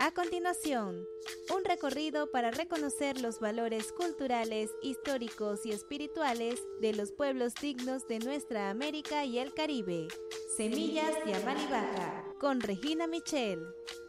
A continuación, un recorrido para reconocer los valores culturales, históricos y espirituales de los pueblos dignos de nuestra América y el Caribe. Semillas de Amarivaca, con Regina Michel.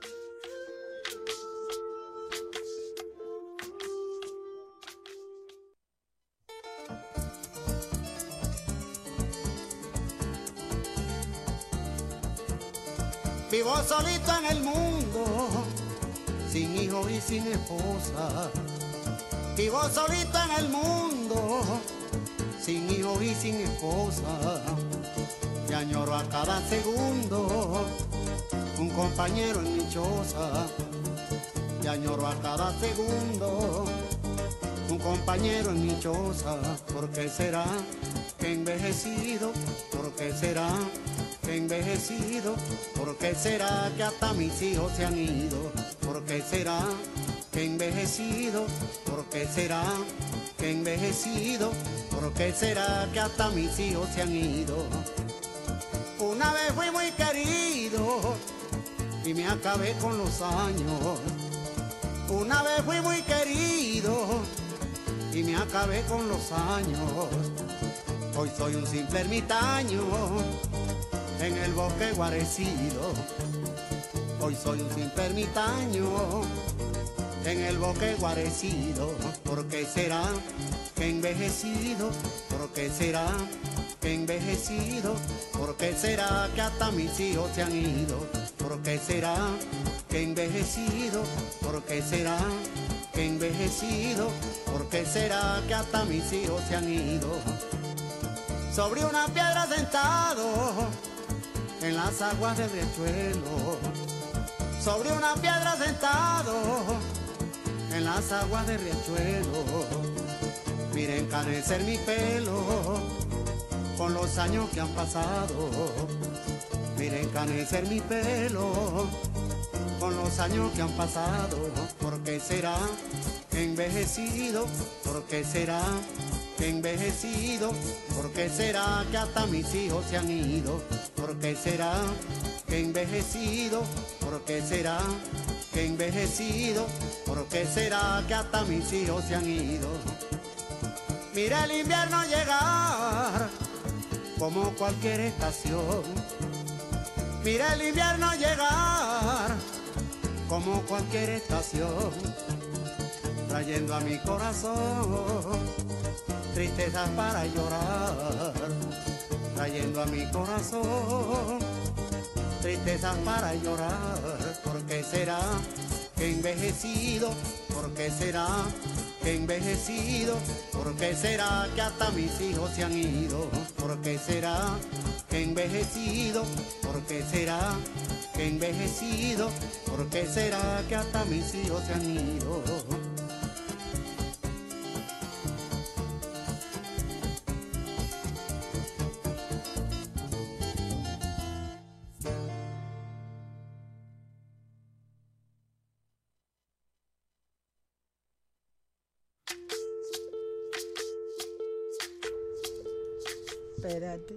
Vivo solito en el mundo, sin hijo y sin esposa. Vivo solito en el mundo, sin hijo y sin esposa. Y añoro a cada segundo un compañero en mi choza. Y añoro a cada segundo un compañero en mi choza. ¿Por qué será que he envejecido? ¿Por qué será que he envejecido? ¿Por qué será que hasta mis hijos se han ido? ¿Por qué será que he envejecido? ¿Por qué será que he envejecido? ¿Por qué será que hasta mis hijos se han ido? Una vez fui muy querido y me acabé con los años. Una vez fui muy querido y me acabé con los años. Hoy soy un simple ermitaño en el bosque guarecido. Hoy soy un simple ermitaño en el bosque guarecido. ¿Por qué será que he envejecido? ¿Por qué será que he envejecido? ¿Por qué será que hasta mis hijos se han ido? ¿Por qué será que he envejecido? ¿Por qué será que he envejecido? ¿Por qué será que hasta mis hijos se han ido? Sobre una piedra sentado en las aguas del riachuelo, sobre una piedra sentado en las aguas del riachuelo, mire encanecer mi pelo con los años que han pasado, mire encanecer mi pelo con los años que han pasado. ¿Por qué será que he envejecido? ¿Por qué será que he envejecido? ¿Por qué será que hasta mis hijos se han ido? ¿Por qué será que he envejecido? ¿Por qué será que he envejecido? ¿Por qué será que hasta mis hijos se han ido? Mira el invierno llegar como cualquier estación. Mira el invierno llegar como cualquier estación, trayendo a mi corazón tristezas para llorar, trayendo a mi corazón tristezas para llorar. ¿Por qué será que he envejecido? ¿Por qué será que he envejecido? ¿Por qué será que hasta mis hijos se han ido? ¿Por qué será que he envejecido? ¿Por qué será que he envejecido? ¿Por qué será que hasta mis hijos se han ido? Espérate.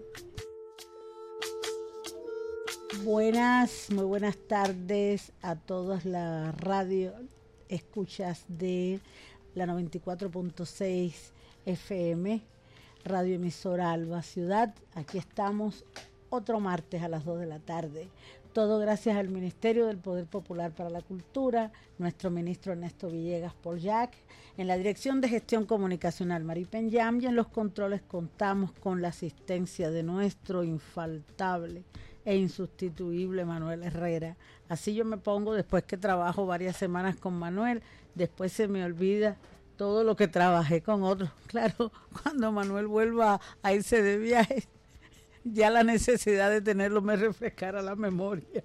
Muy buenas tardes a todas las radio escuchas de la 94.6 FM, Radio Emisora Alba Ciudad. Aquí estamos otro martes a las 2 de la tarde. Todo gracias al Ministerio del Poder Popular para la Cultura, nuestro ministro Ernesto Villegas Polyac, en la Dirección de Gestión Comunicacional Mari Penyam, y en los controles contamos con la asistencia de nuestro infaltable e insustituible Manuel Herrera. Así yo me pongo después que trabajo varias semanas con Manuel, después se me olvida todo lo que trabajé con otros. Claro, cuando Manuel vuelva a irse de viaje, ya la necesidad de tenerlo me refrescará la memoria.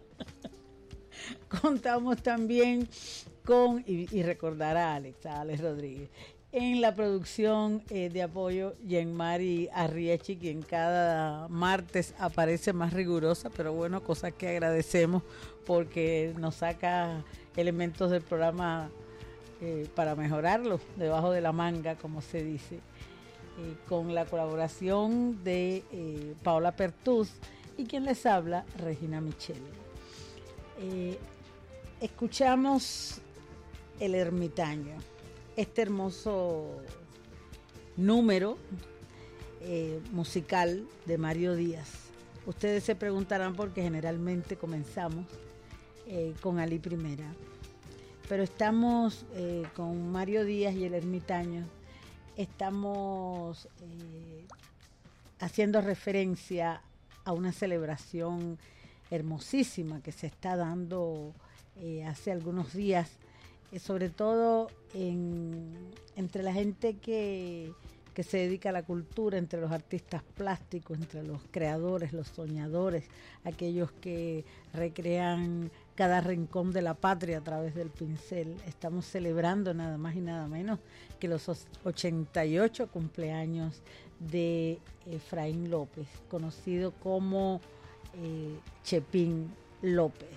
Contamos también con, y recordará Alex Rodríguez, en la producción de apoyo, Yenmari Arriechi, quien cada martes aparece más rigurosa, pero bueno, cosa que agradecemos porque nos saca elementos del programa para mejorarlo, debajo de la manga, como se dice. Con la colaboración de Paola Pertús y quien les habla, Regina Michel. Escuchamos El Ermitaño, este hermoso número musical de Mario Díaz. Ustedes se preguntarán por qué generalmente comenzamos con Alí Primera, pero estamos con Mario Díaz y El Ermitaño, estamos haciendo referencia a una celebración hermosísima que se está dando hace algunos días, sobre todo entre la gente que se dedica a la cultura, entre los artistas plásticos, entre los creadores, los soñadores, aquellos que recrean cada rincón de la patria a través del pincel. Estamos celebrando nada más y nada menos que los 88 cumpleaños de Efraín López, conocido como Chepín López,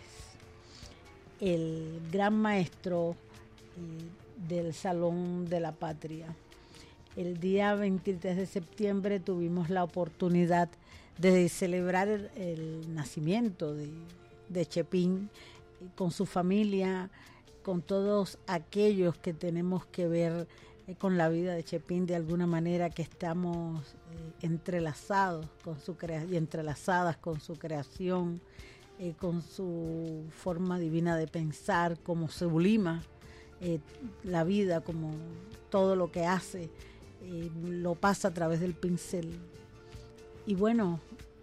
el gran maestro del Salón de la Patria. El día 23 de septiembre tuvimos la oportunidad de celebrar el nacimiento de Chepín con su familia, con todos aquellos que tenemos que ver con la vida de Chepín de alguna manera, que estamos entrelazados con su y entrelazadas con su creación, con su forma divina de pensar, como sublima la vida, como todo lo que hace lo pasa a través del pincel. Y bueno,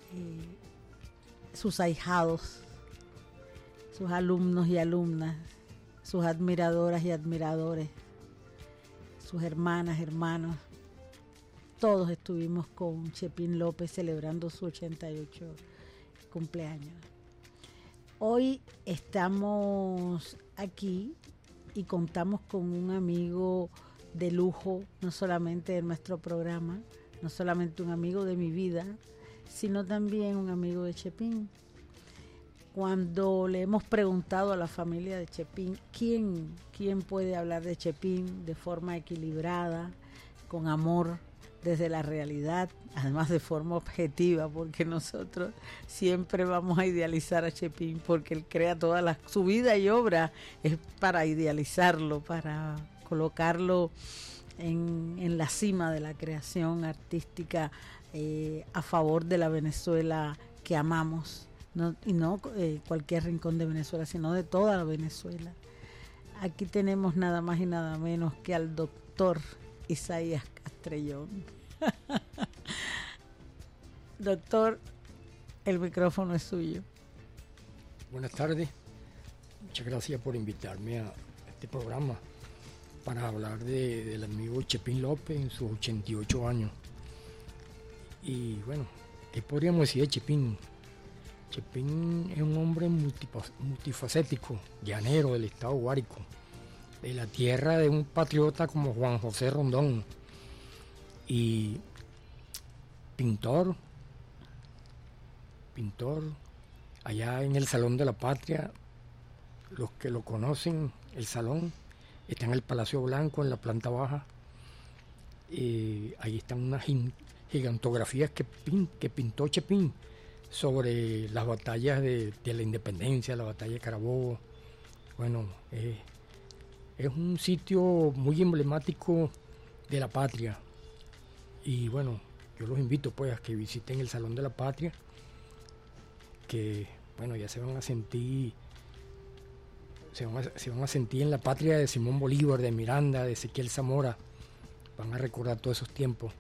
sus ahijados, sus alumnos y alumnas, sus admiradoras y admiradores, sus hermanas, hermanos, todos estuvimos con Chepín López celebrando su 88 cumpleaños. Hoy estamos aquí y contamos con un amigo de lujo, no solamente de nuestro programa, no solamente un amigo de mi vida, sino también un amigo de Chepín. Cuando le hemos preguntado a la familia de Chepín, ¿quién puede hablar de Chepín de forma equilibrada, con amor, desde la realidad, además de forma objetiva, porque nosotros siempre vamos a idealizar a Chepín, porque él crea su vida y obra es para idealizarlo, para colocarlo en la cima de la creación artística a favor de la Venezuela que amamos, no cualquier rincón de Venezuela, sino de toda la Venezuela. Aquí tenemos nada más y nada menos que al doctor Isaías Castrellón. Doctor, el micrófono es suyo. Buenas tardes, muchas gracias por invitarme a este programa para hablar del amigo Chepín López en sus 88 años. Y bueno, ¿qué podríamos decir de Chepín? Chepín es un hombre multifacético, llanero del estado Guárico, de la tierra de un patriota como Juan José Rondón, y pintor, allá en el Salón de la Patria. Los que lo conocen, el salón está en el Palacio Blanco, en la planta baja. Ahí están unas gigantografías que pintó Chepín sobre las batallas de la independencia, la batalla de Carabobo. Bueno, es un sitio muy emblemático de la patria. Y bueno, yo los invito pues a que visiten el Salón de la Patria, que bueno, ya se van a sentir en la patria de Simón Bolívar, de Miranda, de Ezequiel Zamora. Van a recordar todos esos tiempos.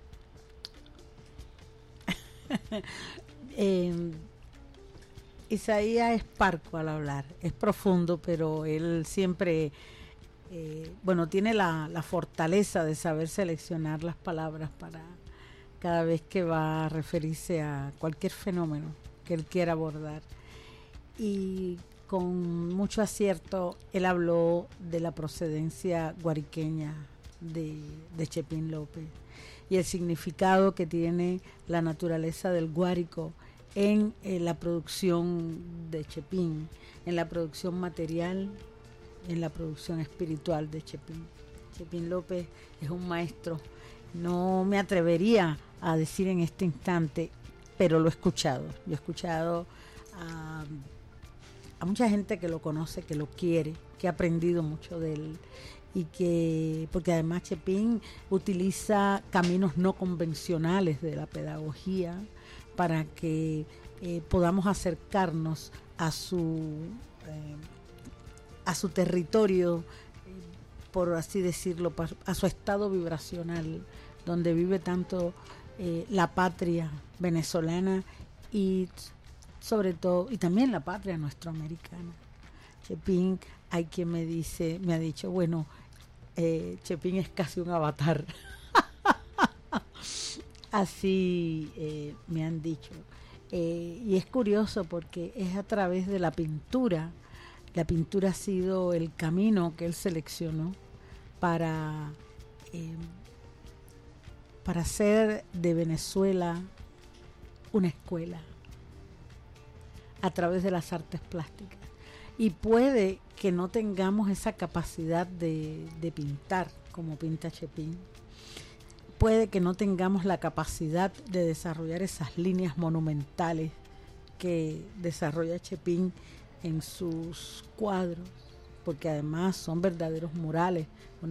Isaías es parco al hablar, es profundo, pero él siempre tiene la fortaleza de saber seleccionar las palabras para cada vez que va a referirse a cualquier fenómeno que él quiera abordar. Y con mucho acierto él habló de la procedencia guariqueña de Chepín López y el significado que tiene la naturaleza del Guárico en la producción de Chepín, en la producción material, en la producción espiritual de Chepín. Chepín López es un maestro. No me atrevería a decir en este instante, pero lo he escuchado. Yo he escuchado a mucha gente que lo conoce, que lo quiere, que ha aprendido mucho de él, y que, porque además Chepín utiliza caminos no convencionales de la pedagogía para que podamos acercarnos a su territorio, por así decirlo, a su estado vibracional, donde vive tanto la patria venezolana y sobre todo, y también la patria nuestroamericana. Chepín, hay quien me ha dicho, bueno, Chepín es casi un avatar. Así me han dicho. Y es curioso porque es a través de la pintura. La pintura ha sido el camino que él seleccionó para hacer de Venezuela una escuela a través de las artes plásticas. Y puede que no tengamos esa capacidad de pintar como pinta Chepín. Puede que no tengamos la capacidad de desarrollar esas líneas monumentales que desarrolla Chepín en sus cuadros, porque además son verdaderos murales,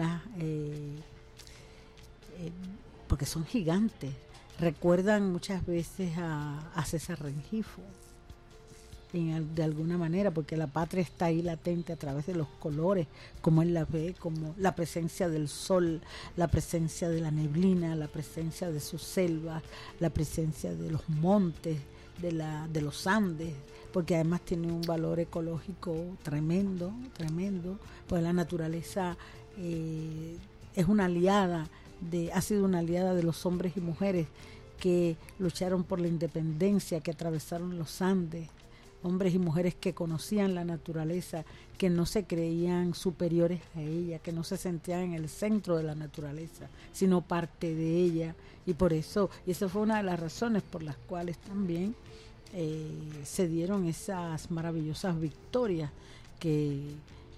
porque son gigantes. Recuerdan muchas veces a César Rengifo, de alguna manera, porque la patria está ahí latente a través de los colores, como él la ve, como la presencia del sol, la presencia de la neblina, la presencia de sus selvas, la presencia de los montes, de los Andes, porque además tiene un valor ecológico tremendo, pues la naturaleza es una aliada, ha sido una aliada de los hombres y mujeres que lucharon por la independencia, que atravesaron los Andes, hombres y mujeres que conocían la naturaleza, que no se creían superiores a ella, que no se sentían en el centro de la naturaleza, sino parte de ella. Y por eso, y esa fue una de las razones por las cuales también se dieron esas maravillosas victorias que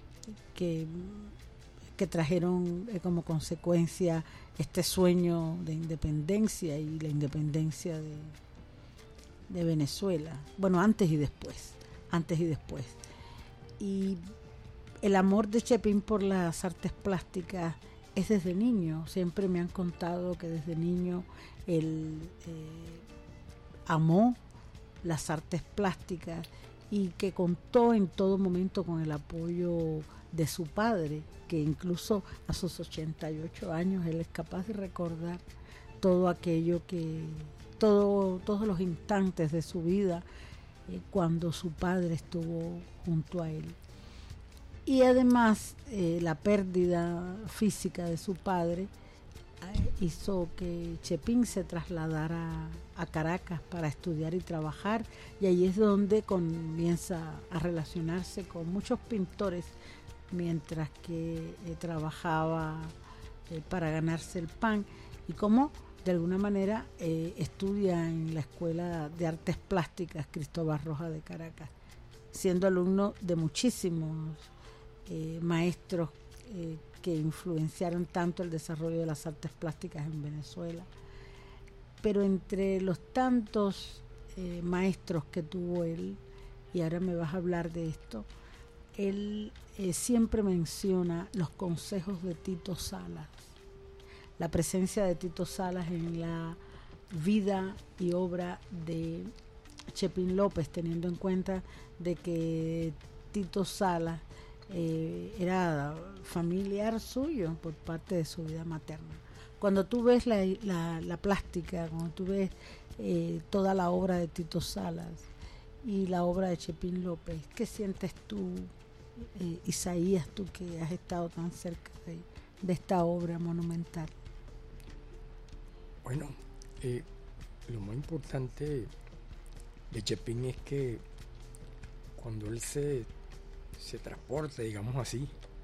trajeron como consecuencia este sueño de independencia y la independencia de Venezuela. Bueno, antes y después. Y el amor de Chepín por las artes plásticas es desde niño. Siempre me han contado que desde niño él amó las artes plásticas y que contó en todo momento con el apoyo de su padre, que incluso a sus 88 años él es capaz de recordar todo aquello todos los instantes de su vida cuando su padre estuvo junto a él. Y además la pérdida física de su padre hizo que Chepín se trasladara a Caracas para estudiar y trabajar, y ahí es donde comienza a relacionarse con muchos pintores mientras que trabajaba para ganarse el pan, y como de alguna manera estudia en la Escuela de Artes Plásticas Cristóbal Rojas de Caracas, siendo alumno de muchísimos maestros que influenciaron tanto el desarrollo de las artes plásticas en Venezuela. Pero entre los tantos maestros que tuvo él, y ahora me vas a hablar de esto, él siempre menciona los consejos de Tito Salas, la presencia de Tito Salas en la vida y obra de Chepín López, teniendo en cuenta de que Tito Salas era familiar suyo por parte de su vida materna. Cuando tú ves la plástica, cuando tú ves toda la obra de Tito Salas y la obra de Chepín López, ¿qué sientes tú, Isaías, tú que has estado tan cerca de esta obra monumental? Bueno, lo más importante de Chepín es que cuando él se transporta, digamos así,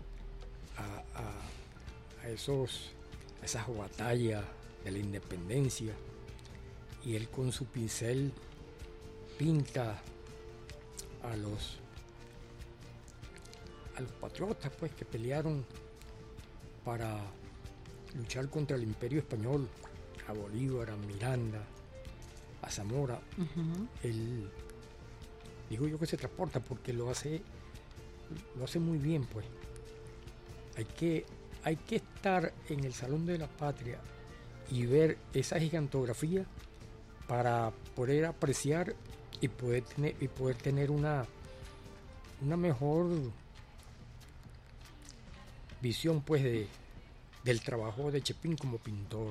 a esas batallas de la independencia, y él con su pincel pinta a los patriotas, pues, que pelearon para luchar contra el Imperio Español, a Bolívar, a Miranda, a Zamora. Uh-huh. Él digo yo que se transporta porque lo hace muy bien, pues. Hay que estar en el Salón de la Patria y ver esa gigantografía para poder apreciar y poder tener una mejor visión, pues, del trabajo de Chepín como pintor.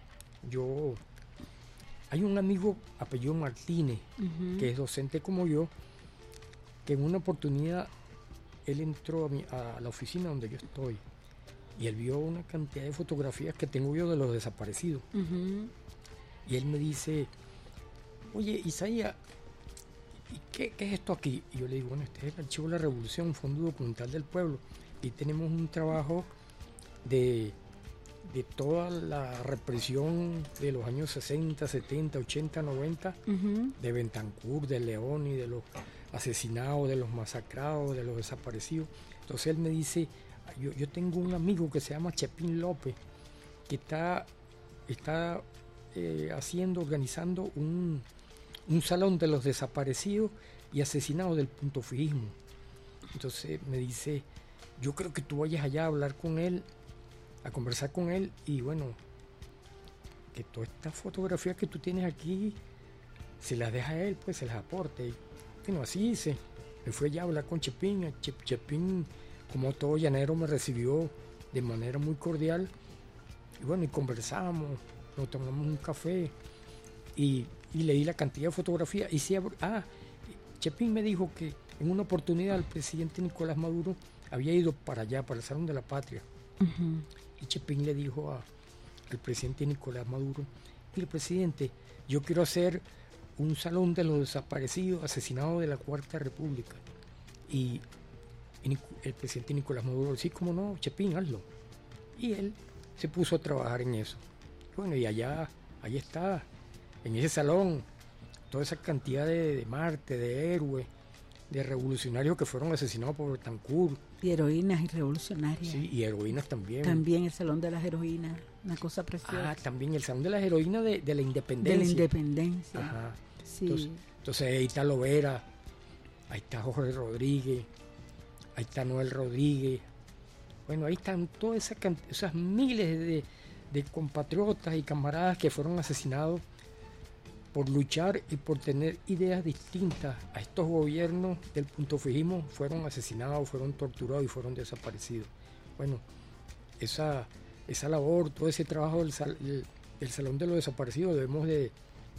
Hay un amigo apellido Martínez, que es docente como yo, que en una oportunidad él entró a la oficina donde yo estoy y él vio una cantidad de fotografías que tengo yo de los desaparecidos. Y él me dice, oye, Isaías, ¿y qué es esto aquí? Y yo le digo, bueno, este es el Archivo de la Revolución, un fondo documental del pueblo, y tenemos un trabajo de toda la represión de los años 60, 70, 80, 90, de Bentancur, de León y de los asesinados, de los masacrados, de los desaparecidos. Entonces él me dice, yo tengo un amigo que se llama Chepín López, que está organizando un salón de los desaparecidos y asesinados del punto fijismo. Entonces me dice, yo creo que tú vayas allá a hablar con él, a conversar con él, y bueno, que todas estas fotografías que tú tienes aquí, se las deja a él, pues se las aporte. Y bueno, así hice. Me fui allá a hablar con Chepín. Chepín, como todo llanero, me recibió de manera muy cordial. Y bueno, y conversamos, nos tomamos un café y leí la cantidad de fotografías. Y sí, Chepín me dijo que en una oportunidad el presidente Nicolás Maduro había ido para allá, para el Salón de la Patria. Y Chepín le dijo al presidente Nicolás Maduro, mire, presidente, yo quiero hacer un salón de los desaparecidos, asesinados de la Cuarta República. Y el presidente Nicolás Maduro, sí, cómo no, Chepín, hazlo. Y él se puso a trabajar en eso. Bueno, y ahí está, en ese salón, toda esa cantidad de Marte, de héroes, de revolucionarios que fueron asesinados por Betancur. Y heroínas y revolucionarias. Sí, y heroínas también. También el Salón de las Heroínas, una cosa preciosa. También el Salón de las Heroínas de la Independencia. De la Independencia. Ajá. Sí. Entonces ahí está Lovera, ahí está Jorge Rodríguez, ahí está Noel Rodríguez. Bueno, ahí están todas esas miles de compatriotas y camaradas que fueron asesinados por luchar y por tener ideas distintas a estos gobiernos del punto fijismo. Fueron asesinados, fueron torturados y fueron desaparecidos. Bueno, esa labor, todo ese trabajo del Salón de los Desaparecidos, debemos de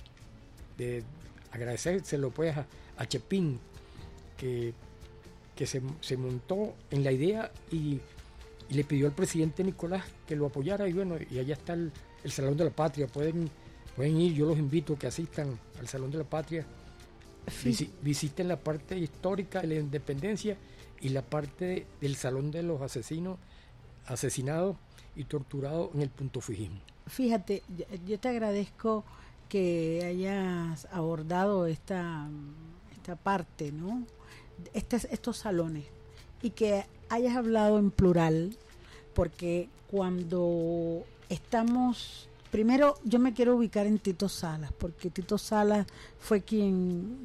agradecérselo pues a Chepín, que se montó en la idea y le pidió al presidente Nicolás que lo apoyara. Y bueno, y allá está el Salón de la Patria. Pueden ir, yo los invito a que asistan al Salón de la Patria, visiten la parte histórica de la independencia y la parte del Salón de los asesinados y torturados en el punto fijismo. Fíjate, yo te agradezco que hayas abordado esta parte, ¿no? Estos salones, y que hayas hablado en plural, porque cuando estamos... Primero, yo me quiero ubicar en Tito Salas, porque Tito Salas fue quien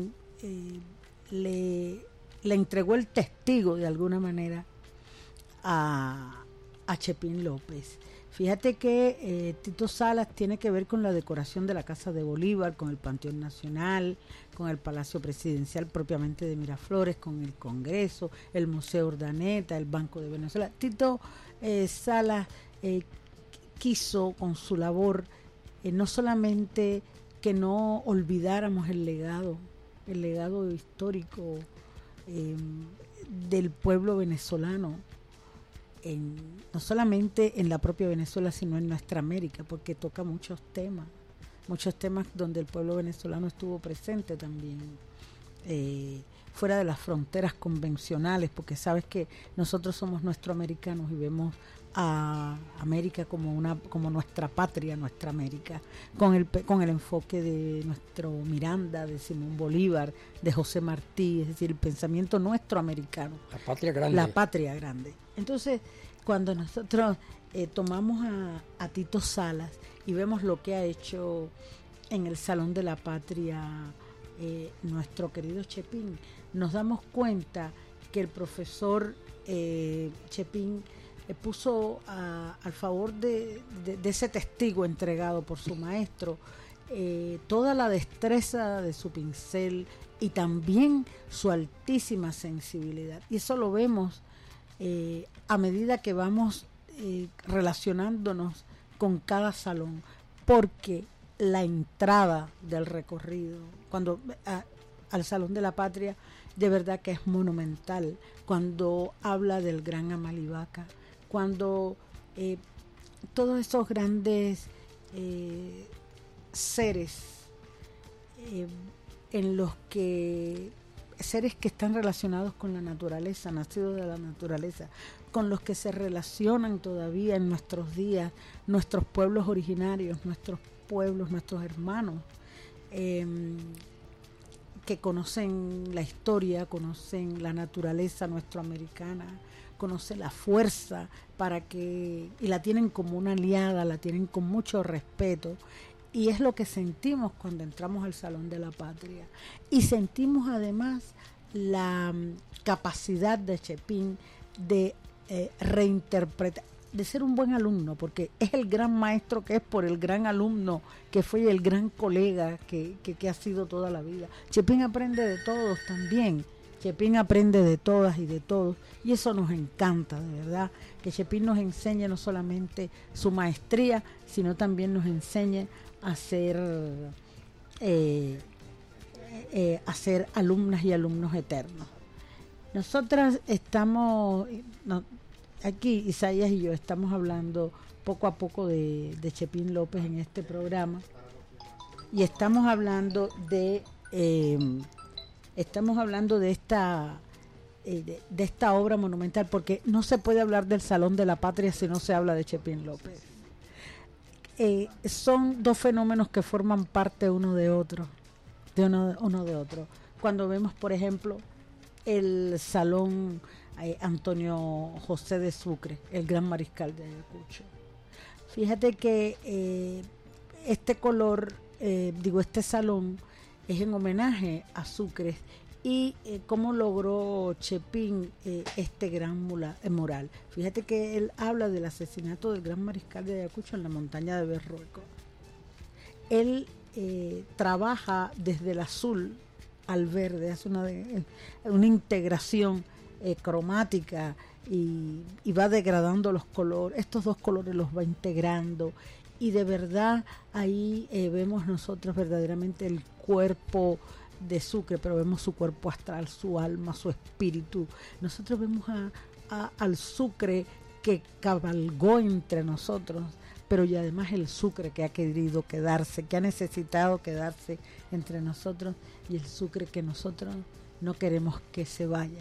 le entregó el testigo, de alguna manera, a Chepín López. Fíjate que Tito Salas tiene que ver con la decoración de la Casa de Bolívar, con el Panteón Nacional, con el Palacio Presidencial propiamente de Miraflores, con el Congreso, el Museo Urdaneta, el Banco de Venezuela. Tito Salas quiso con su labor no solamente que no olvidáramos el legado histórico del pueblo venezolano, no solamente en la propia Venezuela, sino en nuestra América, porque toca muchos temas donde el pueblo venezolano estuvo presente también, fuera de las fronteras convencionales, porque sabes que nosotros somos nuestroamericanos y vemos a América como nuestra patria, nuestra América, con el enfoque de nuestro Miranda, de Simón Bolívar, de José Martí, es decir, el pensamiento nuestro americano. La patria grande. La patria grande. Entonces, cuando nosotros tomamos a Tito Salas y vemos lo que ha hecho en el Salón de la Patria nuestro querido Chepín, nos damos cuenta que el profesor Chepín puso al favor de ese testigo entregado por su maestro toda la destreza de su pincel y también su altísima sensibilidad. Y eso lo vemos a medida que vamos relacionándonos con cada salón, porque la entrada del recorrido al Salón de la Patria de verdad que es monumental, cuando habla del gran Amalivaca, cuando todos esos grandes seres seres que están relacionados con la naturaleza, nacidos de la naturaleza, con los que se relacionan todavía en nuestros días nuestros pueblos originarios, nuestros pueblos, nuestros hermanos, que conocen la historia, conocen la naturaleza nuestroamericana, conocen la fuerza y la tienen como una aliada, la tienen con mucho respeto. Y es lo que sentimos cuando entramos al Salón de la Patria. Y sentimos además la capacidad de Chepín de reinterpretar, de ser un buen alumno, porque es el gran maestro que es por el gran alumno que fue y el gran colega que ha sido toda la vida. Chepín aprende de todos también. Chepín aprende de todas y de todos, y eso nos encanta, de verdad, que Chepín nos enseñe no solamente su maestría, sino también nos enseñe a ser alumnas y alumnos eternos. Nosotras estamos, aquí Isaías y yo estamos hablando poco a poco de Chepín López en este programa, y estamos hablando de esta obra monumental, porque no se puede hablar del Salón de la Patria si no se habla de Chepín López. Son dos fenómenos que forman parte uno de otro. Cuando vemos, por ejemplo, el Salón Antonio José de Sucre, el gran mariscal de Ayacucho. Fíjate que este salón es en homenaje a Sucre, y cómo logró Chepín este gran mural. Fíjate que él habla del asesinato del gran mariscal de Ayacucho en la montaña de Berrueco. Él trabaja desde el azul al verde, hace una integración cromática y va degradando los colores. Estos dos colores los va integrando, y de verdad ahí vemos nosotros verdaderamente el cuerpo de Sucre, pero vemos su cuerpo astral, su alma, su espíritu. Nosotros vemos al Sucre que cabalgó entre nosotros, pero y además el Sucre que ha querido quedarse, que ha necesitado quedarse entre nosotros, y el Sucre que nosotros no queremos que se vaya.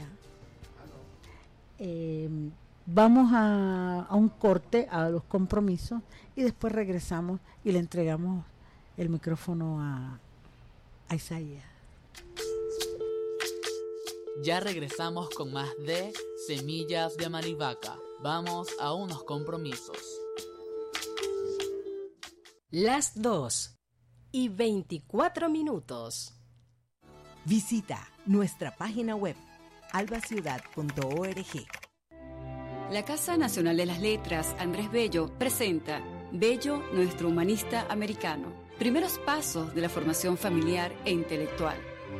Vamos a un corte, a los compromisos, y después regresamos y le entregamos el micrófono a Isaías. Ya regresamos con más de Semillas de Amalivaca. Vamos a unos compromisos. Las 2:24. Visita nuestra página web albaciudad.org. La Casa Nacional de las Letras Andrés Bello presenta Bello, nuestro humanista americano. Primeros pasos de la formación familiar e intelectual.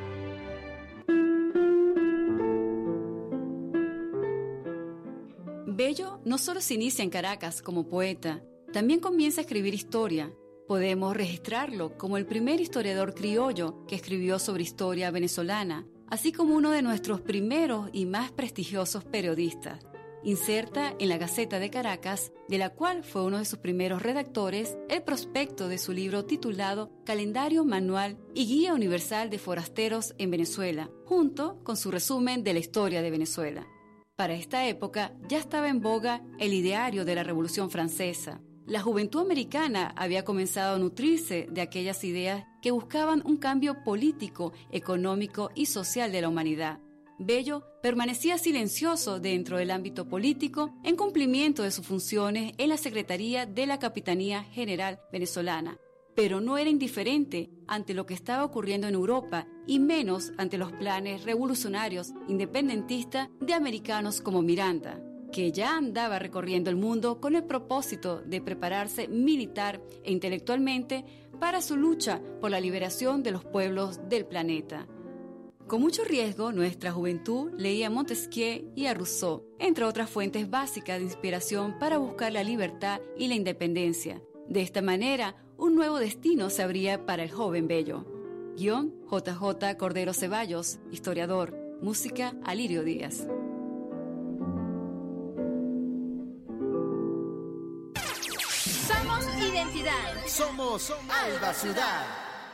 Bello no solo se inicia en Caracas como poeta, también comienza a escribir historia. Podemos registrarlo como el primer historiador criollo que escribió sobre historia venezolana, así como uno de nuestros primeros y más prestigiosos periodistas. Inserta en la Gaceta de Caracas, de la cual fue uno de sus primeros redactores, el prospecto de su libro titulado Calendario Manual y Guía Universal de Forasteros en Venezuela, junto con su resumen de la historia de Venezuela. Para esta época ya estaba en boga el ideario de la Revolución Francesa. La juventud americana había comenzado a nutrirse de aquellas ideas que buscaban un cambio político, económico y social de la humanidad. Bello permanecía silencioso dentro del ámbito político en cumplimiento de sus funciones en la Secretaría de la Capitanía General Venezolana. pero no era indiferente ante lo que estaba ocurriendo en Europa y menos ante los planes revolucionarios independentistas de americanos como Miranda, que ya andaba recorriendo el mundo con el propósito de prepararse militar e intelectualmente para su lucha por la liberación de los pueblos del planeta. Con mucho riesgo, nuestra juventud leía a Montesquieu y a Rousseau, entre otras fuentes básicas de inspiración para buscar la libertad y la independencia. De esta manera, un nuevo destino se abría para el joven Bello. Guión JJ Cordero Ceballos, historiador. Música Alirio Díaz. Somos identidad. Somos Alba Ciudad.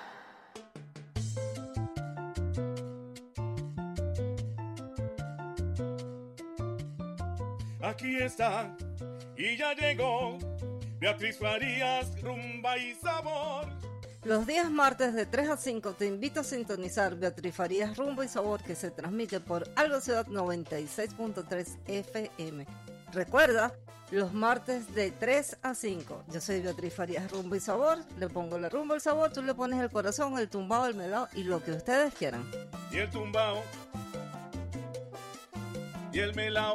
Aquí está, y ya llegó, Beatriz Farías, rumba y sabor. Los días martes de 3 a 5 te invito a sintonizar Beatriz Farías, rumba y sabor, que se transmite por Alba Ciudad 96.3 FM. Recuerda, los martes de 3 a 5. Yo soy Beatriz Farías, rumba y sabor, le pongo la rumba al sabor, tú le pones el corazón, el tumbao, el melao y lo que ustedes quieran. Y el tumbao, y el melao.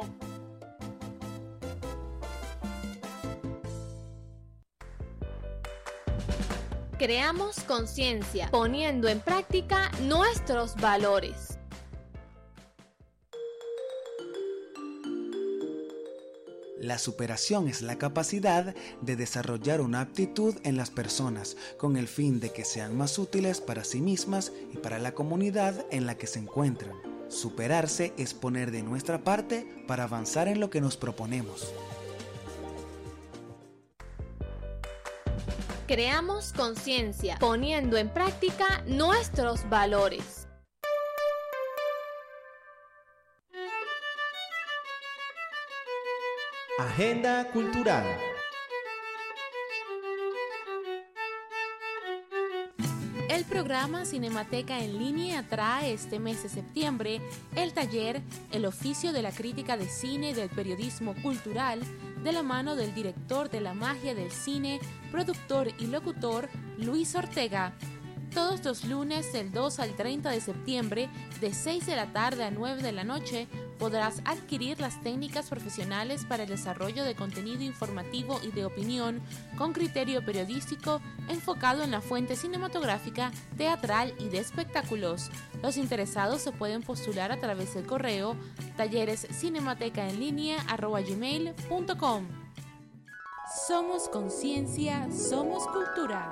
Creamos conciencia, poniendo en práctica nuestros valores. La superación es la capacidad de desarrollar una aptitud en las personas con el fin de que sean más útiles para sí mismas y para la comunidad en la que se encuentran. Superarse es poner de nuestra parte para avanzar en lo que nos proponemos. Creamos conciencia, poniendo en práctica nuestros valores. Agenda cultural. El programa Cinemateca en Línea trae este mes de septiembre el taller El oficio de la crítica de cine y del periodismo cultural, de la mano del director de la magia del cine, productor y locutor Luis Ortega. Todos los lunes del 2 al 30 de septiembre, de 6 de la tarde a 9 de la noche, podrás adquirir las técnicas profesionales para el desarrollo de contenido informativo y de opinión con criterio periodístico enfocado en la fuente cinematográfica, teatral y de espectáculos. Los interesados se pueden postular a través del correo tallerescinematecaenlinea@gmail.com. Somos conciencia, somos cultura.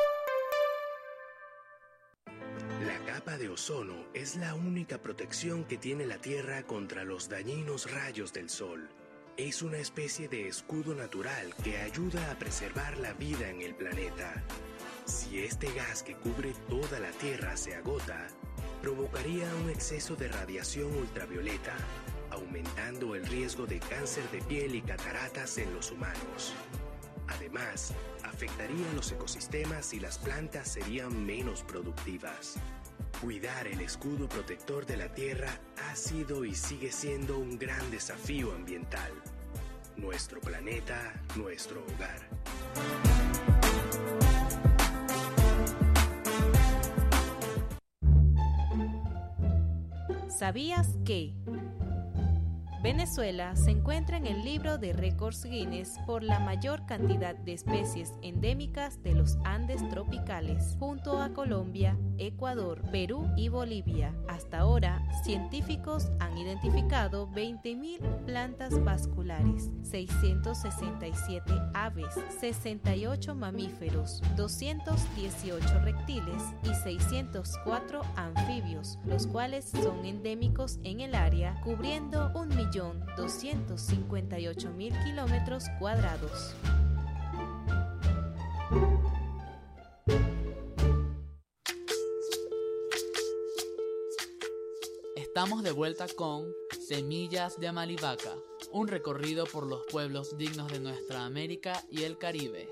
La capa de ozono es la única protección que tiene la Tierra contra los dañinos rayos del Sol. Es una especie de escudo natural que ayuda a preservar la vida en el planeta. Si este gas que cubre toda la Tierra se agota, provocaría un exceso de radiación ultravioleta, aumentando el riesgo de cáncer de piel y cataratas en los humanos. Además, afectaría los ecosistemas y las plantas serían menos productivas. Cuidar el escudo protector de la Tierra ha sido y sigue siendo un gran desafío ambiental. Nuestro planeta, nuestro hogar. ¿Sabías que Venezuela se encuentra en el libro de récords Guinness por la mayor cantidad de especies endémicas de los Andes tropicales, junto a Colombia, Ecuador, Perú y Bolivia? Hasta ahora, científicos han identificado 20.000 plantas vasculares, 667 aves, 68 mamíferos, 218 reptiles y 604 anfibios, los cuales son endémicos en el área, cubriendo 1.258.000 kilómetros cuadrados. Estamos de vuelta con Semillas de Amalivaca, un recorrido por los pueblos dignos de nuestra América y el Caribe.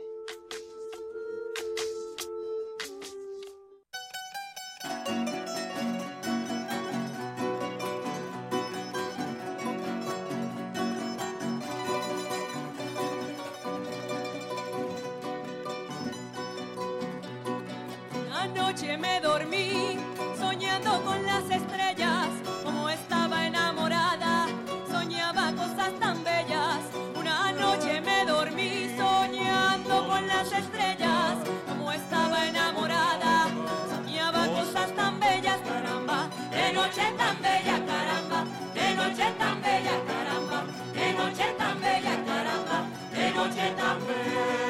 Anoche me dormí soñando con las estrellas, como estaba enamorada, soñaba cosas tan bellas. Una noche me dormí soñando con las estrellas, como estaba enamorada, soñaba cosas tan bellas, caramba, qué noche tan bella, caramba, qué noche tan bella, caramba, qué noche tan bella, caramba, qué noche tan bella.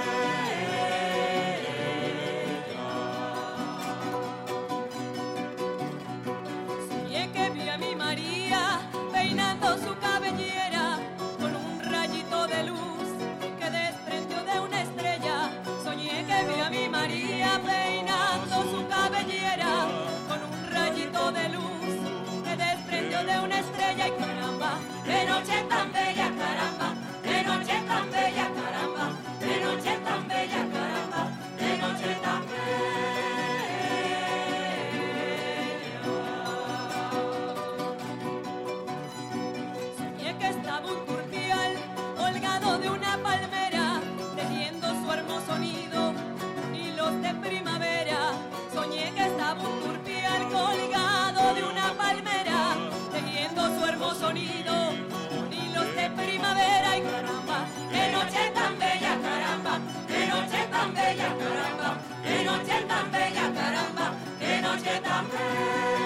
Soñé que vi a mi María peinando su cabellera con un rayito de luz que desprendió de una estrella. Soñé que vi a mi María peinando su cabellera con un rayito de luz que desprendió de una estrella. Y caramba, qué noche tan bella, caramba, qué noche tan bella, caramba, qué noche tan bella, caramba, qué noche tan bella. Soñé que estaba un turpial colgado de una palmera, tejiendo su hermoso nido con hilos de primavera. Soñé que estaba un turpial colgado de una palmera, tejiendo su hermoso nido con hilos de primavera. Y caramba, qué noche tan bella, caramba, qué noche tan bella, caramba, qué noche tan bella, caramba, qué noche tan bella.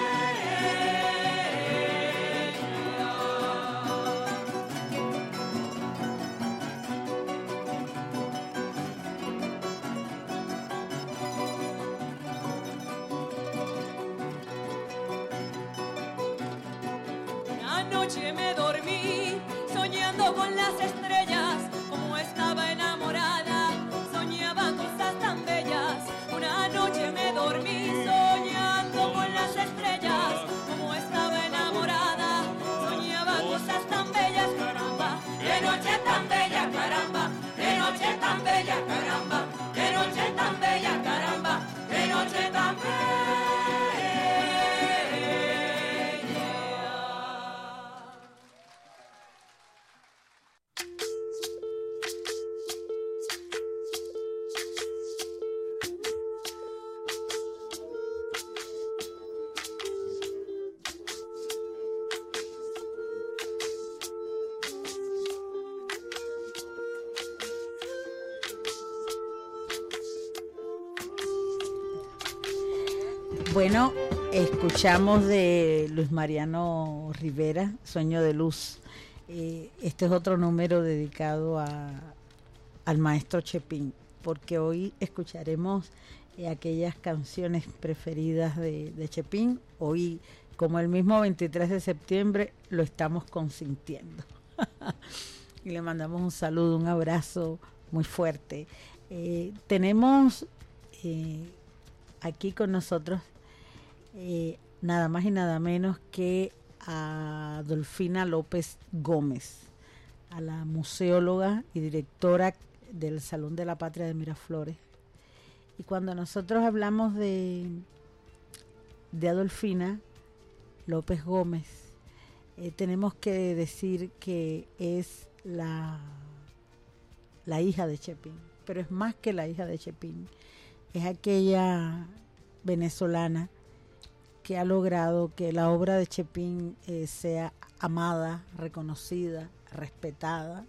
Anoche me dormí soñando con las estrellas, como estaba enamorada, soñaba cosas tan bellas. Una noche me dormí soñando con las estrellas, como estaba enamorada, soñaba cosas tan bellas, caramba, qué noche tan bella, caramba, qué noche tan bella, caramba, qué noche tan bella, caramba, qué noche tan bella. Bueno, escuchamos de Luis Mariano Rivera, Sueño de Luz. Este es otro número dedicado al maestro Chepín, porque hoy escucharemos aquellas canciones preferidas de Chepín. Hoy, como el mismo 23 de septiembre, lo estamos consintiendo. Y le mandamos un saludo, un abrazo muy fuerte. Tenemos aquí con nosotros nada más y nada menos que a Adolfina López Gómez, a la museóloga y directora del Salón de la Patria de Miraflores. Y cuando nosotros hablamos de Adolfina López Gómez, tenemos que decir que es la hija de Chepín, pero es más que la hija de Chepín, es aquella venezolana que ha logrado que la obra de Chepín sea amada, reconocida, respetada,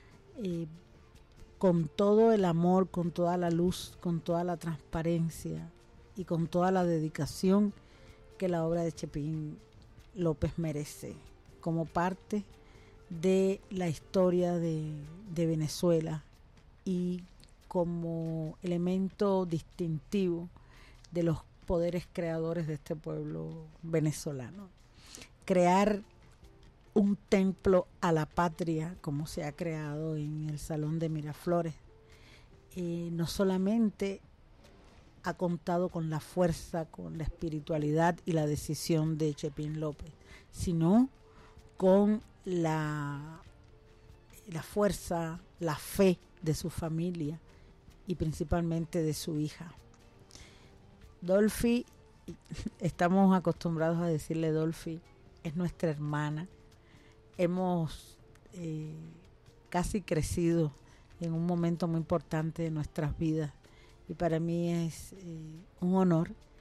con todo el amor, con toda la luz, con toda la transparencia y con toda la dedicación que la obra de Chepín López merece, como parte de la historia de Venezuela y como elemento distintivo de los poderes creadores de este pueblo venezolano. Crear un templo a la patria como se ha creado en el Salón de Miraflores, no solamente ha contado con la fuerza, con la espiritualidad y la decisión de Chepín López, sino con la fuerza, la fe de su familia y principalmente de su hija. Dolphy, estamos acostumbrados a decirle Dolphy, es nuestra hermana. Hemos casi crecido en un momento muy importante de nuestras vidas y para mí es un honor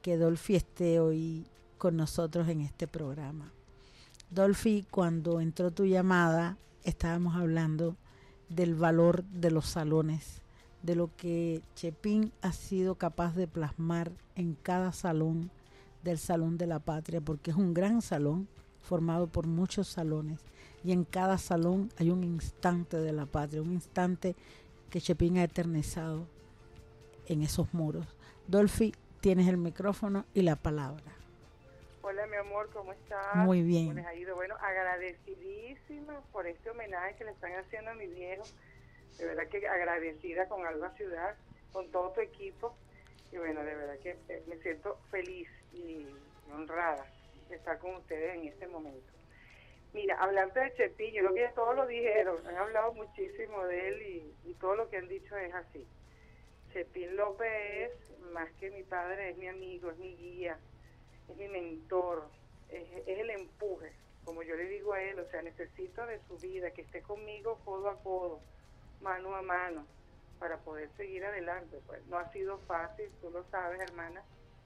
que Dolphy esté hoy con nosotros en este programa. Dolphy, cuando entró tu llamada, estábamos hablando del valor de los salones, de lo que Chepín ha sido capaz de plasmar en cada salón del Salón de la Patria, porque es un gran salón formado por muchos salones, y en cada salón hay un instante de la patria, un instante que Chepín ha eternizado en esos muros. Dolphy, tienes el micrófono y la palabra. Hola, mi amor, ¿cómo estás? Muy bien. ¿Cómo les ha ido? Bueno, agradecidísima por este homenaje que le están haciendo a mi viejo. De verdad que agradecida con Alba Ciudad, con todo tu equipo. Y bueno, de verdad que me siento feliz y honrada de estar con ustedes en este momento. Mira, hablando de Chepín, yo creo que ya todos lo dijeron, han hablado muchísimo de él y todo lo que han dicho es así. Chepín López es más que mi padre, es mi amigo, es mi guía, es mi mentor, es el empuje, como yo le digo a él, o sea, necesito de su vida, que esté conmigo codo a codo, mano a mano, para poder seguir adelante. Pues no ha sido fácil, tú lo sabes, hermana.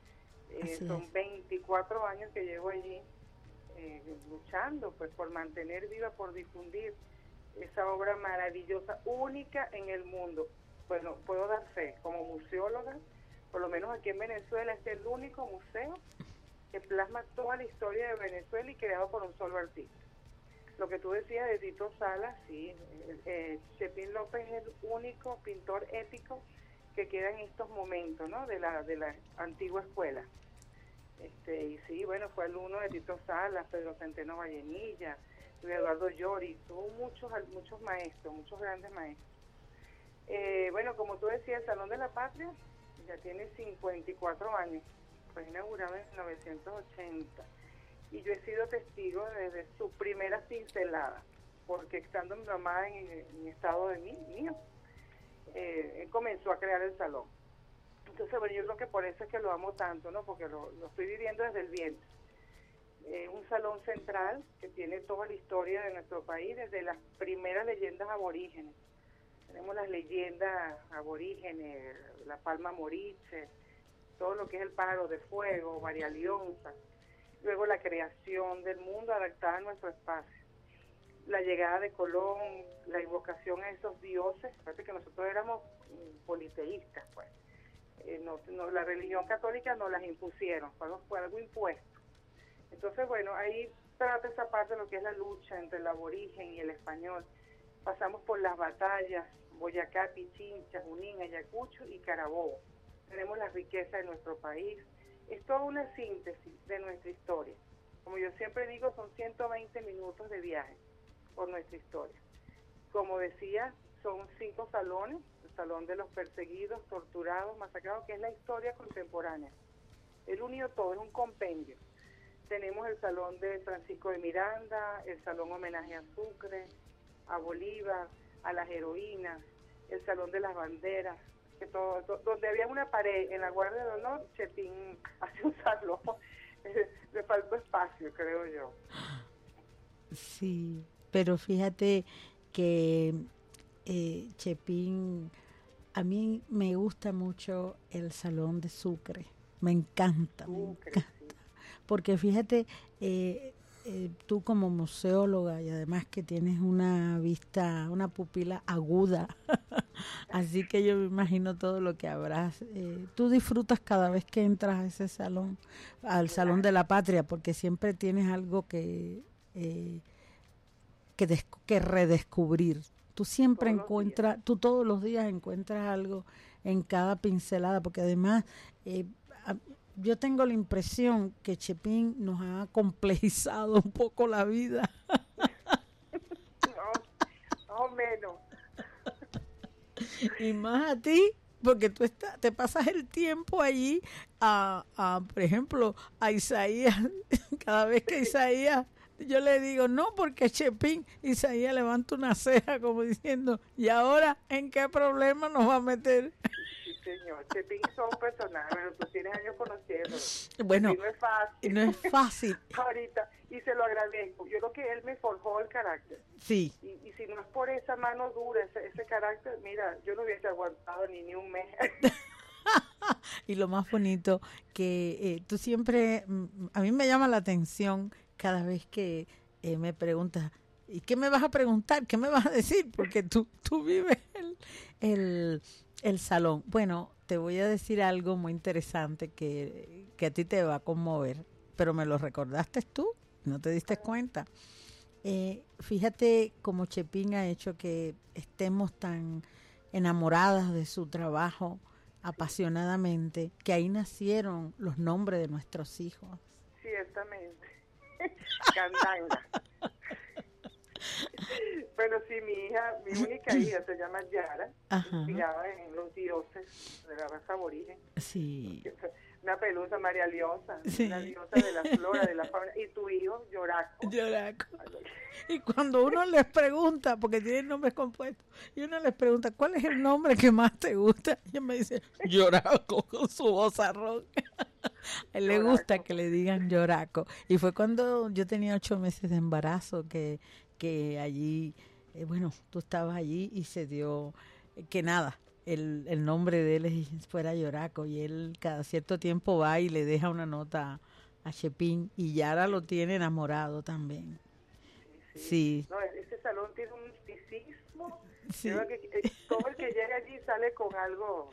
Son 24 años que llevo allí luchando pues por mantener viva, por difundir esa obra maravillosa, única en el mundo. Bueno, puedo dar fe, como museóloga, por lo menos aquí en Venezuela, este es el único museo que plasma toda la historia de Venezuela y creado por un solo artista. Lo que tú decías de Tito Salas, sí, Chepín López es el único pintor épico que queda en estos momentos, ¿no? De la antigua escuela. Y sí, bueno, fue alumno de Tito Salas, Pedro Centeno Vallenilla, Eduardo Llori, tuvo muchos maestros, muchos grandes maestros. Bueno, como tú decías, el Salón de la Patria ya tiene 54 años, fue inaugurado en 1980, y yo he sido testigo desde su primera pincelada, porque estando mi mamá en estado de mío, él comenzó a crear el salón. Entonces, bueno, yo creo que por eso es que lo amo tanto, ¿no? Porque lo estoy viviendo desde el vientre. Un salón central que tiene toda la historia de nuestro país, desde las primeras leyendas aborígenes. Tenemos las leyendas aborígenes, la palma moriche, todo lo que es el pájaro de fuego, María Leonza. Luego la creación del mundo adaptada a nuestro espacio. La llegada de Colón, la invocación a esos dioses, fíjate que nosotros éramos politeístas, pues. La religión católica nos las impusieron, fue algo impuesto. Entonces, bueno, ahí trata esa parte de lo que es la lucha entre el aborigen y el español. Pasamos por las batallas, Boyacá, Pichincha, Junín, Ayacucho y Carabobo. Tenemos la riqueza de nuestro país. Es toda una síntesis de nuestra historia. Como yo siempre digo, son 120 minutos de viaje por nuestra historia. Como decía, son 5 salones: el Salón de los Perseguidos, Torturados, Masacrados, que es la historia contemporánea. Él unió todo, es un compendio. Tenemos el Salón de Francisco de Miranda, el Salón Homenaje a Sucre, a Bolívar, a las heroínas, el Salón de las Banderas, que todo, donde había una pared en la Guardia de Honor, Chepín hace un salón. Le faltó espacio, creo yo. Sí, pero fíjate que Chepín, a mí me gusta mucho el Salón de Sucre, me encanta, porque fíjate, tú como museóloga y además que tienes una vista, una pupila aguda, así que yo me imagino todo lo que habrás, tú disfrutas cada vez que entras a ese salón, al Salón de la Patria, porque siempre tienes algo que redescubrir. Tú siempre encuentras, tú todos los días encuentras algo en cada pincelada, porque además yo tengo la impresión que Chepín nos ha complejizado un poco la vida. No menos. Y más a ti, porque tú te pasas el tiempo allí por ejemplo, a Isaías. Cada vez que Isaías, yo le digo, no, porque Chepín, Isaías levanta una ceja como diciendo, ¿y ahora en qué problema nos va a meter? Sí, señor. Chepín es un personaje, pero tú tienes años conociéndolo. Bueno, no es fácil. No es fácil. Ahorita, y se lo agradezco. Yo creo que él me forjó el carácter. Sí. Y si no es por esa mano dura, ese carácter, mira, yo no hubiese aguantado ni un mes. Y lo más bonito que tú siempre, a mí me llama la atención cada vez que me preguntas, ¿y qué me vas a preguntar? ¿Qué me vas a decir? Porque tú vives el salón. Bueno, te voy a decir algo muy interesante que a ti te va a conmover, pero me lo recordaste tú, no te diste cuenta. Fíjate cómo Chepín ha hecho que estemos tan enamoradas de su trabajo apasionadamente, que ahí nacieron los nombres de nuestros hijos. Ciertamente. Candanga. Bueno, sí, mi única hija se llama Yara, inspirada en los dioses de la raza aborigen. Sí. Una pelusa, María Liosa, sí. Una diosa de la flora, de la fauna. Y tu hijo, Yoraco. Yoraco. Y cuando uno les pregunta, porque tienen nombres compuestos, y uno les pregunta, ¿cuál es el nombre que más te gusta? Y me dice, Yoraco, con su voz ronca. A él le gusta que le digan Yoraco. Y fue cuando yo tenía 8 meses de embarazo que allí, bueno, tú estabas allí y se dio que nada. El nombre de él fuera Yoraco, y él cada cierto tiempo va y le deja una nota a Chepín, y Yara lo tiene enamorado también. Sí. No, ese salón tiene un misticismo. Sí. Creo que todo el que llega allí sale con algo.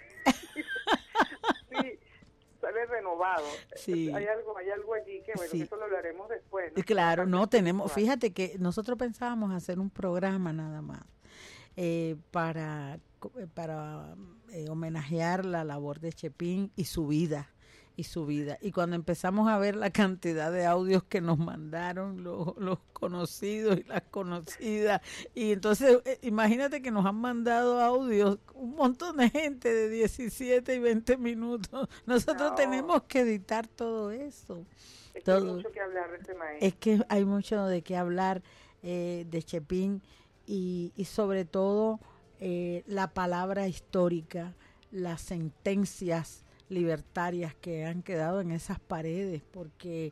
Sí, sale renovado. Sí. Hay algo allí que, bueno, sí, eso lo hablaremos después, ¿no? Claro, no tenemos, fíjate que nosotros pensábamos hacer un programa nada más para homenajear la labor de Chepín y su vida. Y cuando empezamos a ver la cantidad de audios que nos mandaron los conocidos y las conocidas, y entonces imagínate que nos han mandado audios un montón de gente de 17 y 20 minutos. Nosotros tenemos que editar todo eso. Es que hay mucho que hablar de este maestro. Es que hay mucho de qué hablar de Chepín, y sobre todo la palabra histórica, las sentencias libertarias que han quedado en esas paredes, porque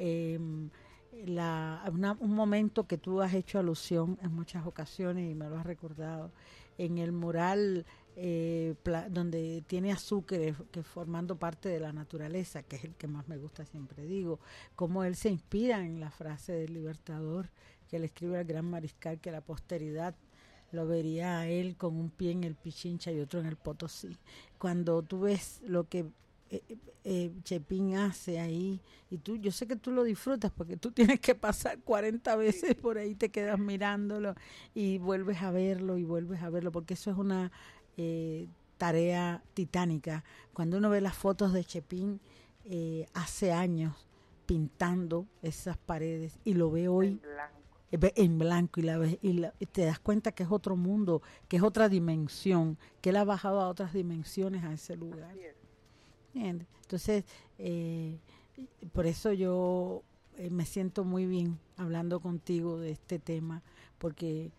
un momento que tú has hecho alusión en muchas ocasiones y me lo has recordado, en el mural donde tiene azúcar que formando parte de la naturaleza, que es el que más me gusta, siempre digo, cómo él se inspira en la frase del Libertador que le escribe al gran mariscal, que la posteridad lo vería a él con un pie en el Pichincha y otro en el Potosí. Cuando tú ves lo que Chepín hace ahí, y yo sé que tú lo disfrutas porque tú tienes que pasar 40 veces por ahí, te quedas mirándolo y vuelves a verlo, porque eso es una tarea titánica. Cuando uno ve las fotos de Chepín hace años pintando esas paredes y lo ve hoy en blanco, y te das cuenta que es otro mundo, que es otra dimensión, que él ha bajado a otras dimensiones a ese lugar. ¿Entiendes? Entonces, por eso yo me siento muy bien hablando contigo de este tema, porque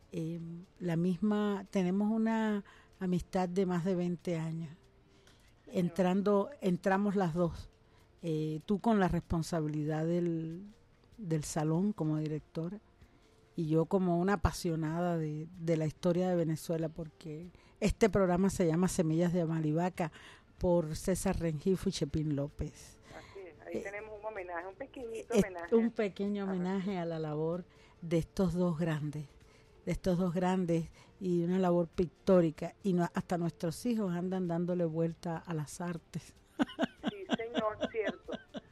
tenemos una amistad de más de 20 años. Entramos las dos, tú con la responsabilidad del salón como directora, y yo como una apasionada de la historia de Venezuela, porque este programa se llama Semillas de Amalivaca, por César Rengifo y Chepín López. Así es, ahí tenemos un homenaje, un pequeñito homenaje. Un pequeño homenaje a la labor de estos dos grandes, y una labor pictórica, y hasta nuestros hijos andan dándole vuelta a las artes. Sí, señor, cierto.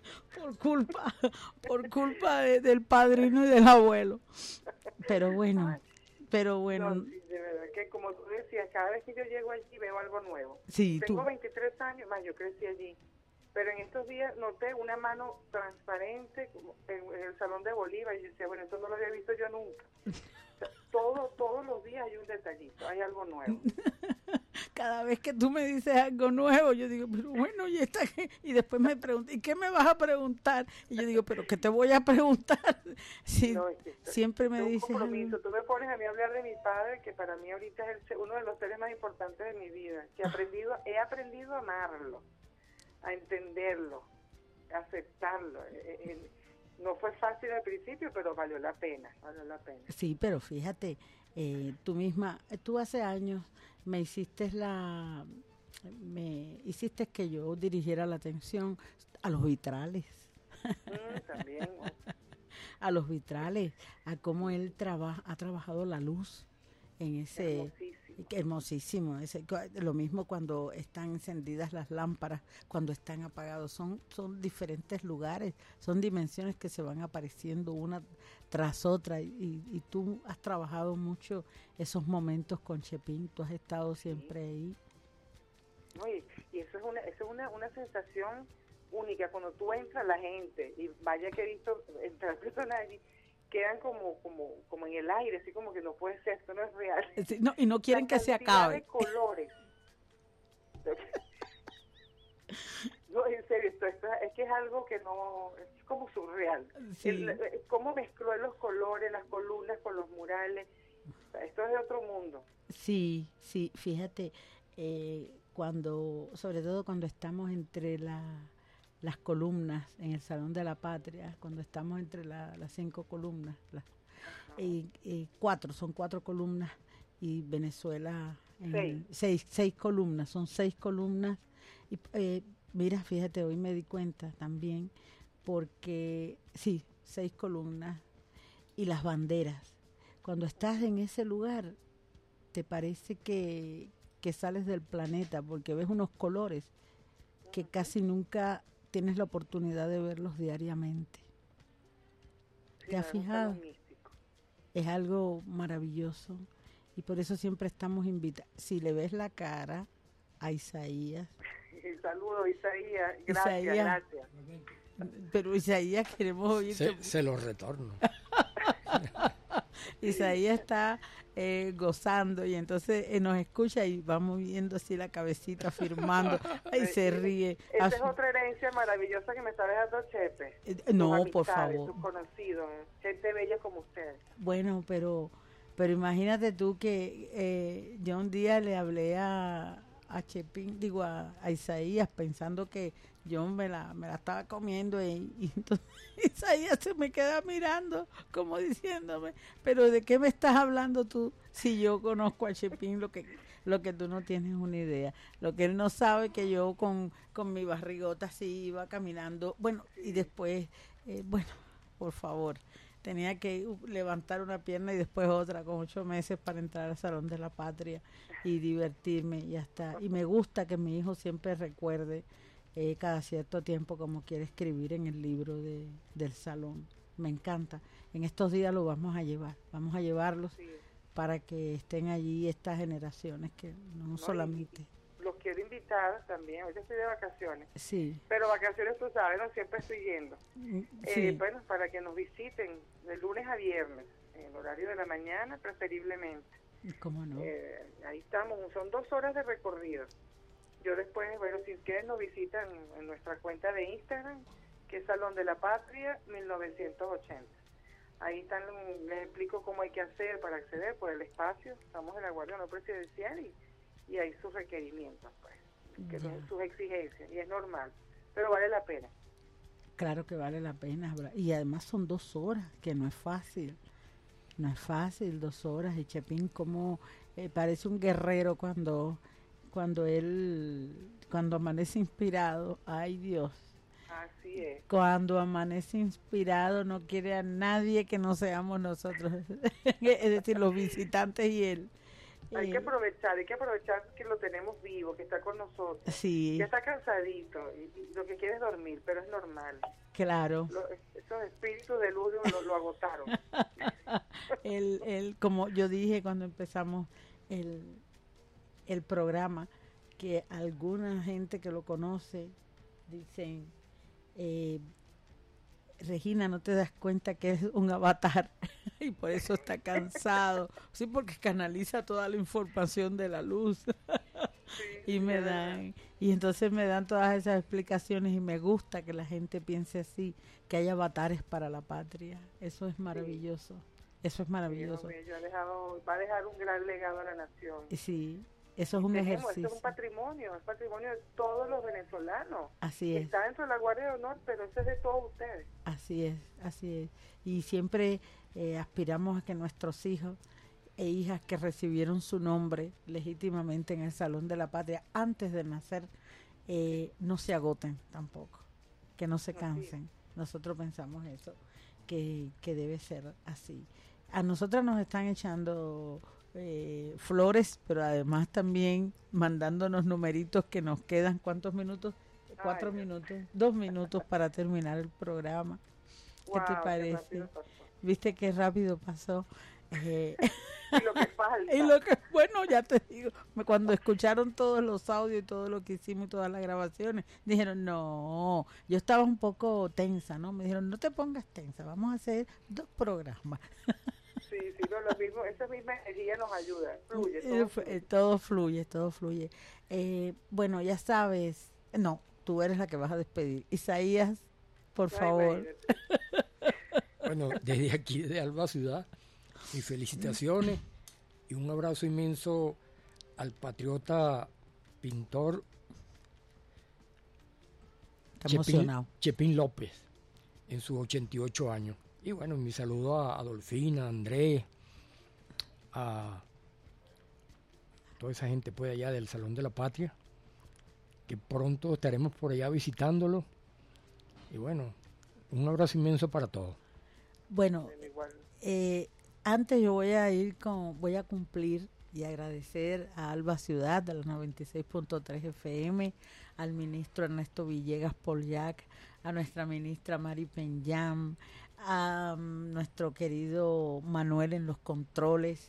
Por culpa del padrino y del abuelo. Pero bueno. No, sí, de verdad que como tú decías, cada vez que yo llego allí veo algo nuevo. Sí, tengo 23 años, más yo crecí allí. Pero en estos días noté una mano transparente en el Salón de Bolívar, y yo decía, bueno, esto no lo había visto yo nunca. O sea, todos los días hay un detallito, hay algo nuevo. Cada vez que tú me dices algo nuevo, yo digo, pero bueno, y después me preguntan, ¿y qué me vas a preguntar? Y yo digo, pero ¿qué te voy a preguntar? Si no, siempre me dices algo. Tú me pones a mí a hablar de mi padre, que para mí ahorita es uno de los seres más importantes de mi vida, que he aprendido a amarlo, a entenderlo, a aceptarlo. No fue fácil al principio, pero valió la pena. Sí, pero fíjate, tú hace años me hiciste me hiciste que yo dirigiera la atención a los vitrales. También. A los vitrales, a cómo él ha trabajado la luz en ese... Hermosísimo. Lo mismo cuando están encendidas las lámparas, cuando están apagados. Son diferentes lugares, son dimensiones que se van apareciendo una tras otra. Y tú has trabajado mucho esos momentos con Chepín, tú has estado siempre ahí. No, y eso es una sensación única. Cuando tú entras, la gente, y vaya que he visto entrar personas allí, quedan como en el aire, así como que no puede ser, esto no es real. Sí, no, y no quieren que se acabe. De colores. No, en serio, esto es que es algo que no, es como surreal. Sí. Cómo mezcló los colores, las columnas con los murales. Esto es de otro mundo. Sí, fíjate, sobre todo cuando estamos entre las columnas en el Salón de la Patria, cuando estamos entre las 5 columnas, son 4 columnas, y Venezuela, 6 columnas, son 6 columnas. Y mira, fíjate, hoy me di cuenta también, porque 6 columnas, y las banderas. Cuando estás en ese lugar, te parece que sales del planeta, porque ves unos colores que casi nunca tienes la oportunidad de verlos diariamente. ¿Te has fijado? Es algo maravilloso, y por eso siempre estamos invitados. Si le ves la cara a Isaías. Saludos, Isaías. Gracias. Pero Isaías, queremos oír. Se lo retorno. Isaías está gozando, y entonces nos escucha y va moviendo así la cabecita, firmando, y se ríe. Esa es otra herencia maravillosa que me está dejando Chepe. No, por favor. Sus conocidos, gente bella como usted. Bueno, pero imagínate tú que yo un día le hablé a Chepín, a Isaías, pensando que yo me la estaba comiendo, y entonces Isaías se me queda mirando como diciéndome, pero ¿de qué me estás hablando tú? Si yo conozco a Chepín, lo que tú no tienes una idea. Lo que él no sabe, que yo con mi barrigota así iba caminando, y después, por favor, tenía que levantar una pierna y después otra, con 8 meses, para entrar al Salón de la Patria y divertirme, y ya está. Y me gusta que mi hijo siempre recuerde cada cierto tiempo como quiere escribir en el libro del salón. Me encanta. En estos días lo vamos a llevarlos para que estén allí estas generaciones, que no solamente... Los quiero invitar también. Ahorita estoy de vacaciones. Sí. Pero vacaciones, tú sabes, no siempre estoy yendo. Sí. Para que nos visiten de lunes a viernes, en el horario de la mañana, preferiblemente. ¿Cómo no? Ahí estamos, son 2 horas de recorrido. Yo después, si quieren, nos visitan en nuestra cuenta de Instagram, que es Salón de la Patria 1980. Ahí les explico cómo hay que hacer para acceder por el espacio. Estamos en la Guardia no presidencial, y hay sus requerimientos, que son sus exigencias, y es normal, pero vale la pena. Claro que vale la pena, y además son 2 horas, que no es fácil. No es fácil, 2 horas, y Chepín como parece un guerrero cuando amanece inspirado. Ay, Dios. Así es. Cuando amanece inspirado no quiere a nadie que no seamos nosotros, es decir, los visitantes y él. Hay que aprovechar que lo tenemos vivo, que está con nosotros. Sí. Ya está cansadito y lo que quiere es dormir, pero es normal. Claro. Esos espíritus de luz lo agotaron. Él, como yo dije cuando empezamos el programa, que alguna gente que lo conoce dicen, Regina, ¿no te das cuenta que es un avatar? Y por eso está cansado. Sí, porque canaliza toda la información de la luz. Sí, y entonces me dan todas esas explicaciones, y me gusta que la gente piense así, que hay avatares para la patria. Eso es maravilloso. Eso es maravilloso. Sí, va a dejar un gran legado a la nación. Sí. Eso es un ejercicio. Esto es un patrimonio, es patrimonio de todos los venezolanos. Así es. Está dentro de la Guardia de Honor, pero eso es de todos ustedes. Así es, así es. Y siempre aspiramos a que nuestros hijos e hijas que recibieron su nombre legítimamente en el Salón de la Patria antes de nacer no se agoten tampoco, que no se cansen. Nosotros pensamos eso, que debe ser así. A nosotras nos están echando flores, pero además también mandándonos numeritos que nos quedan, ¿cuántos minutos? 4 minutos, 2 minutos para terminar el programa. ¿Qué te parece? ¿Viste qué rápido pasó? Y lo que falta. Y lo que, bueno, ya te digo, cuando escucharon todos los audios y todo lo que hicimos y todas las grabaciones, dijeron, no, yo estaba un poco tensa, ¿no? Me dijeron, no te pongas tensa, vamos a hacer 2 programas. Sí, no, lo mismo, esa misma energía nos ayuda, fluye, todo fluye. Bueno, ya sabes, no, tú eres la que vas a despedir. Isaías, por favor. Bueno, desde aquí, de Alba Ciudad, mis felicitaciones y un abrazo inmenso al patriota pintor Chepín López en sus 88 años. Y bueno, mi saludo a Adolfina, a Andrés, a toda esa gente pues allá del Salón de la Patria, que pronto estaremos por allá visitándolo. Y bueno, un abrazo inmenso para todos. Bueno, antes yo voy a cumplir y agradecer a Alba Ciudad, a los 96.3 FM, al ministro Ernesto Villegas Polyac, a nuestra ministra Mari Penyam, a nuestro querido Manuel en los controles,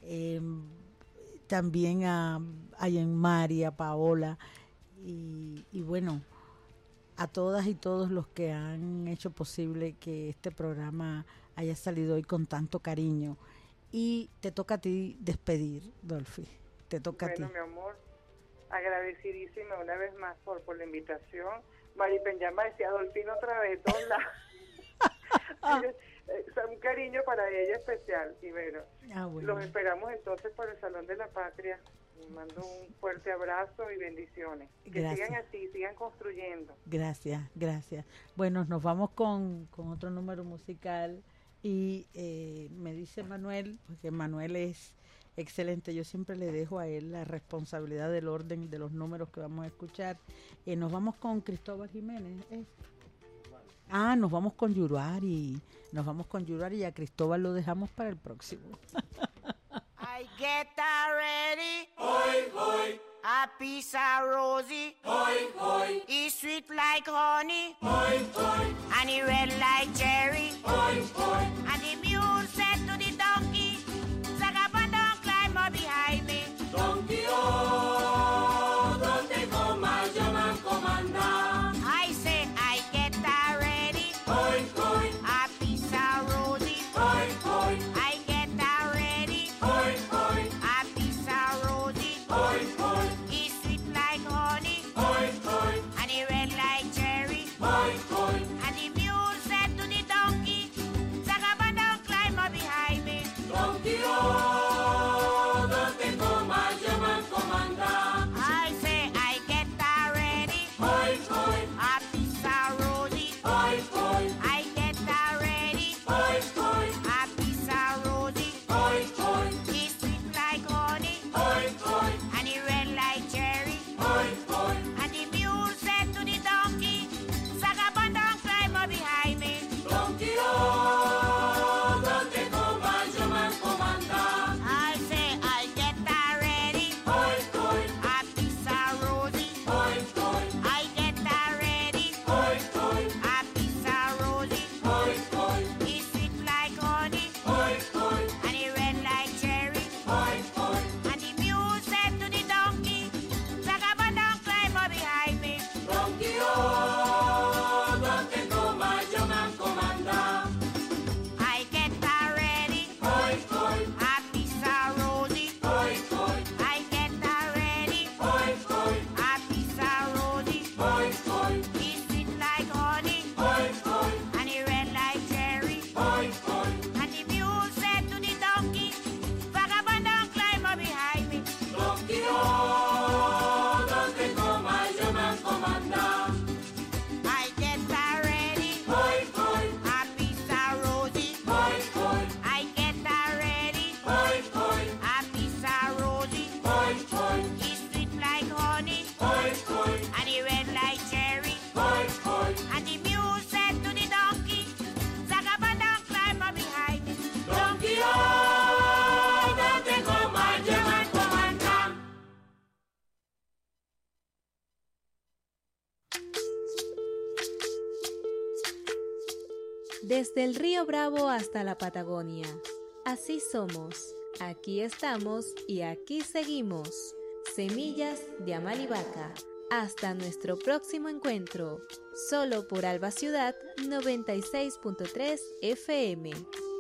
también a Yanmari, a Paola, y bueno, a todas y todos los que han hecho posible que este programa haya salido hoy con tanto cariño. Y te toca a ti despedir, Dolphy. Te toca a ti. Bueno, mi amor, agradecidísima una vez más por la invitación. Mari Penyama decía Dolphina otra vez, todos lados. Un cariño para ella especial. Y bueno, los esperamos entonces por el Salón de la Patria. Les mando un fuerte abrazo y bendiciones. Que sigan así, sigan construyendo. Gracias. Bueno, nos vamos con otro número musical. Y me dice Manuel, porque Manuel es excelente, yo siempre le dejo a él la responsabilidad del orden de los números que vamos a escuchar. Nos vamos con Cristóbal Jiménez. Nos vamos con Yuruari. Y a Cristóbal lo dejamos para el próximo. I get ready. Hoy, hoy. A piece of rosy. Hoy, hoy. It's sweet like honey. Hoy, hoy. And it red like cherry. Hoy, hoy. And the mule said to the donkey, Zagabond, don't climb up behind me. Donkey, oh, donde comas llaman comandar. I say I get ready. Hoy, hoy. A piece of rosy. Hoy, hoy. I get ready. Hoy, hoy. A piece of rosy. Hoy, hoy. It's sweet like honey. Hoy, hoy. And it red like cherry. Hoy, hoy. And the mule said to the donkey, Zagabond, don't desde el Río Bravo hasta la Patagonia. Así somos, aquí estamos y aquí seguimos. Semillas de Amalivaca. Hasta nuestro próximo encuentro, solo por Alba Ciudad 96.3 FM.